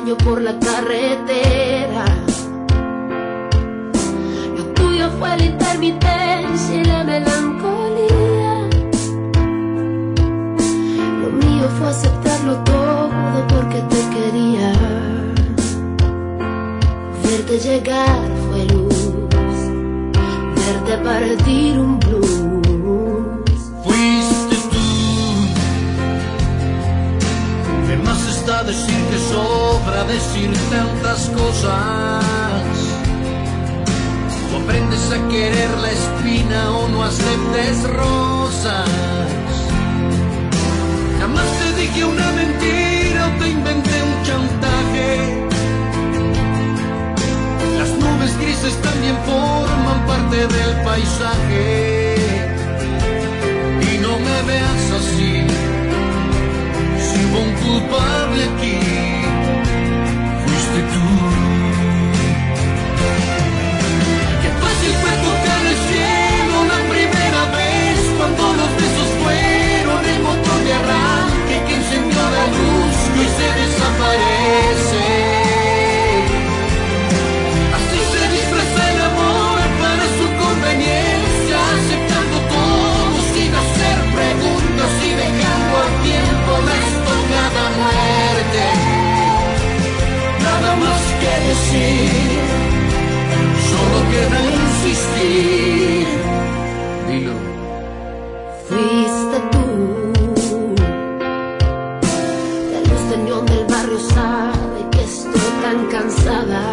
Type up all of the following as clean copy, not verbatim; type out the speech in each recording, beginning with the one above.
extraño por la carretera. Lo tuyo fue la intermitencia y la melancolía. Lo mío fue aceptarlo todo porque te quería. Verte llegar fue luz, verte partir un blues. Fuiste tú. De más está decir que sobra decir tantas cosas. O aprendes a querer la espina o no aceptes rosas. Jamás te dije una mentira o te inventé un chantaje. Las nubes grises también forman parte del paisaje. Y no me veas así, si hubo un culpable aquí, fuiste tú. Qué fácil fue tocar el cielo la primera vez, cuando los besos fueron el motor de arranque que encendió la luz que hoy se desaparece. Así se disfraza el amor para su conveniencia, aceptando todo sin hacer preguntas y dejando al tiempo la estocada muerte. Nada más que decir, solo queda insistir. Dilo. Fuiste tú. La luz de neón del barrio sabe que estoy tan cansada.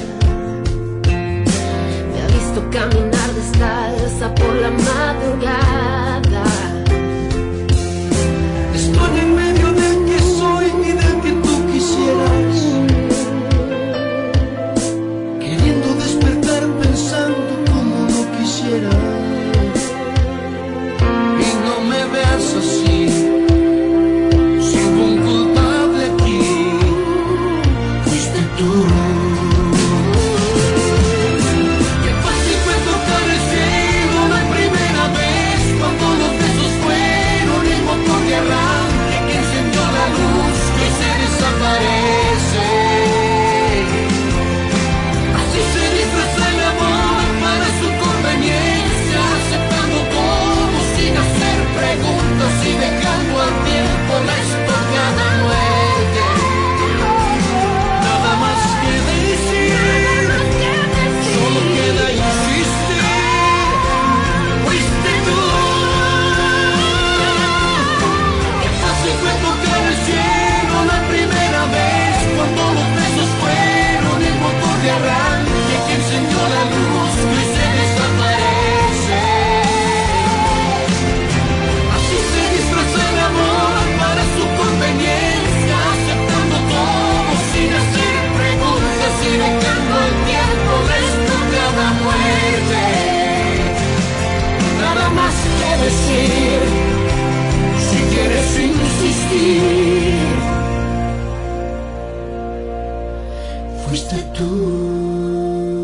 Me ha visto caminar descalza por la madrugada. Estoy en medio del que soy y del que tú quisieras, queriendo despertar pensando como no quisiera. Y no me veas así, si hubo un culpable aquí, fuiste tú. Qué fácil fue tocar el cielo la primera vez, cuando los besos fueron el motor de arranque que encendió la luz que hoy se desaparece. Así se disfraza el amor para su conveniencia, aceptando todo sin hacer preguntas y dejando al tiempo la estocada muerte. Nada más que decir, solo queda insistir, fuiste tú. Qué fácil fue tocar el cielo la primera vez, cuando los besos fueron el motor de arranque que encendió la luz que hoy se desaparece. Así se disfraza el amor para su conveniencia, aceptando todo sin hacer preguntas y dejando al tiempo la estocada muerte. Nada más que decir, si quieres insistir, fuiste tú.